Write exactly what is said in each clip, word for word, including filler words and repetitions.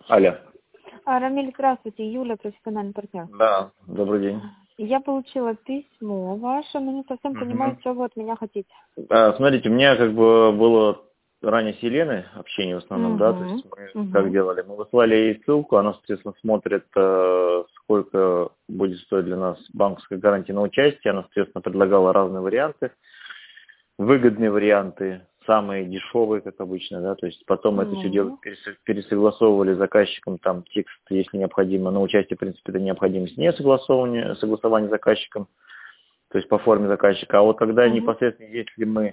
Алло. А, Рамиль, здравствуйте, Юля, профессиональный партнер. Да, добрый день. Я получила письмо ваше, но не совсем понимаю, Мгм. что вы от меня хотите. А, смотрите, у меня как бы было ранее с Еленой общение в основном, да, то есть Угу, мы как угу, делали? Мы выслали ей ссылку, она, соответственно, смотрит, э, сколько будет стоить для нас банковская гарантия на участие, она, соответственно, предлагала разные варианты, выгодные варианты, самые дешевые, как обычно, да, то есть потом это все дело ну, перес- пересогласовывали с заказчиком, там текст, если необходимо, на участие, в принципе, это необходимость не согласования, согласования с заказчиком, то есть по форме заказчика, а вот когда угу. непосредственно, если мы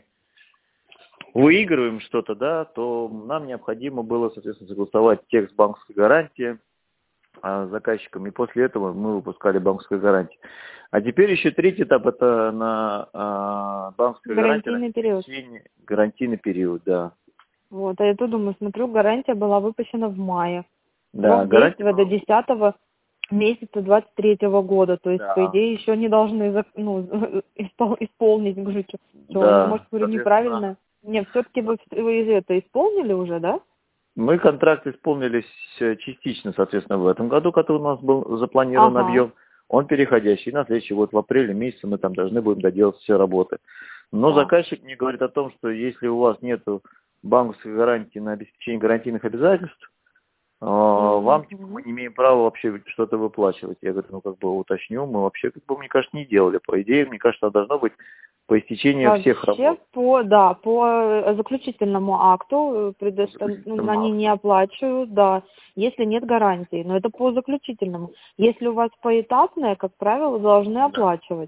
выигрываем что-то, да, то нам необходимо было, соответственно, согласовать текст банковской гарантии а, с заказчиком, и после этого мы выпускали банковскую гарантию. А теперь еще третий этап, это на а, банковская гарантия на Гарантийный период. обеспечение, гарантийный период, да. Вот, а я тут думаю, смотрю, гарантия была выпущена в мае. Да, Срок гарантия действия до была, десятого месяца двадцать третьего года. То есть, по да, идее, еще не должны зак- ну, испол- исполнить. Говорю, что, что, да, может, говорю, соответственно, неправильно. Нет, все-таки вы, вы это исполнили уже, да? мы контракт исполнились э, частично, соответственно, в этом году, который у нас был запланирован Ага. объем, он переходящий. На следующий год в апреле месяце мы там должны будем доделать все работы. Но Так. заказчик мне говорит о том, что если у вас нет банковской гарантии на обеспечение гарантийных обязательств, э, вам типа, мы Мгм. не имеем права вообще что-то выплачивать. Я говорю, ну как бы уточню, мы вообще, как бы, мне кажется, не делали. По идее, мне кажется, должно быть по истечении всех Вообще работ. по, да, по э, заключительному акту э, По предоста- ну, заключительному они не акту. оплачивают, да, если нет гарантии. Но это по заключительному. Если у вас поэтапное, как правило, должны Да. оплачивать.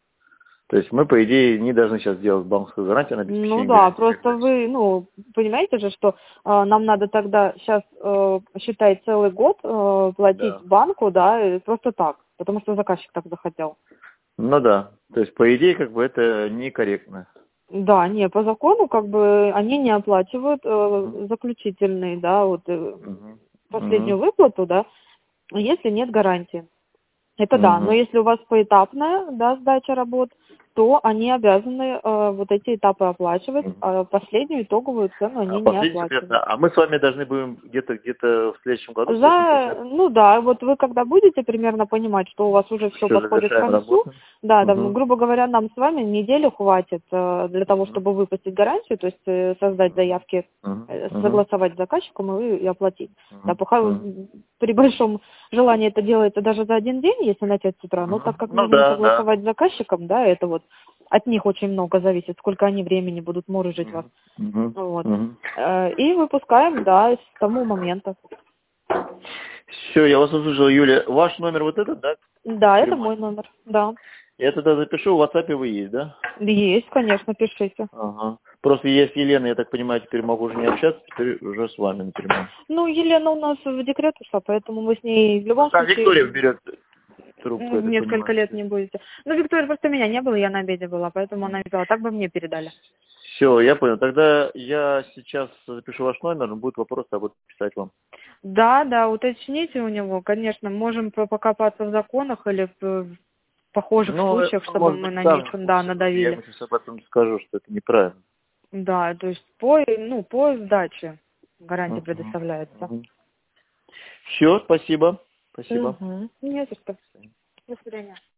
То есть мы, по идее, не должны сейчас делать банковскую гарантию на Ну обеспечение да, гарантийных просто обязательств. вы, ну, понимаете же, что э, нам надо тогда сейчас, э, считай, целый год э, платить Да. банку, да, и просто так, потому что заказчик так захотел. Ну да. То есть, по идее, как бы это некорректно. Да, не, по закону, как бы, они не оплачивают Мгм. э, заключительный, да, вот э, Мгм. последнюю Мгм. выплату, да, если нет гарантии. Это да, но Мгм. если у вас поэтапная, да, сдача работ, то они обязаны э, вот эти этапы оплачивать, Мгм. а последнюю итоговую цену А они не последний, оплачивают. соответственно, а мы с вами должны будем где-то где-то в следующем году, соответственно, За, получается, ну да, вот вы когда будете примерно понимать, что у вас уже все все подходит к завершаем концу, работу. да, там, ну, Угу. грубо говоря, нам с вами неделю хватит э, для того, Угу. чтобы выпустить гарантию, то есть э, создать заявки, Угу. э, Угу. согласовать с заказчиком и, и оплатить. Да, Угу. пока Угу. при большом желании это делается даже за один день, если начать с утра, но так как Ну нужно да, да. согласовать с заказчиком, да, это вот от них очень много зависит, сколько они времени будут мурыжить вас. Угу. Угу. Вот. Угу. Э, И выпускаем, да, с тому момента. Все, я вас услышал, Юля. Ваш номер вот этот, да? Да, это Прямой. мой номер, да. Я тогда запишу, в WhatsApp вы есть, да? Есть, конечно, пишите. Ага. Просто я с Еленой, я так понимаю, теперь могу уже не общаться, теперь уже с вами напрямую. Ну, Елена у нас в декрет ушла, поэтому мы с ней в Ну, любом там случае Виктория берет трубку, я м, так несколько понимаю. лет не будете. Ну, Виктория просто меня не было, я на обеде была, поэтому она взяла. Так бы мне передали. Все, я понял. Тогда я сейчас запишу ваш номер, будет вопрос, я буду писать вам. Да, да, уточните у него, конечно, можем по- покопаться в законах или в в похожих Ну, э, случаях, чтобы может мы быть, на сам них, не в да, курсе, но я надавили. ему сейчас об этом скажу, что это неправильно. Да, то есть по, ну, по сдаче гарантия Угу. предоставляется. Угу. Все, спасибо. Спасибо. Угу. Не за что. До свидания.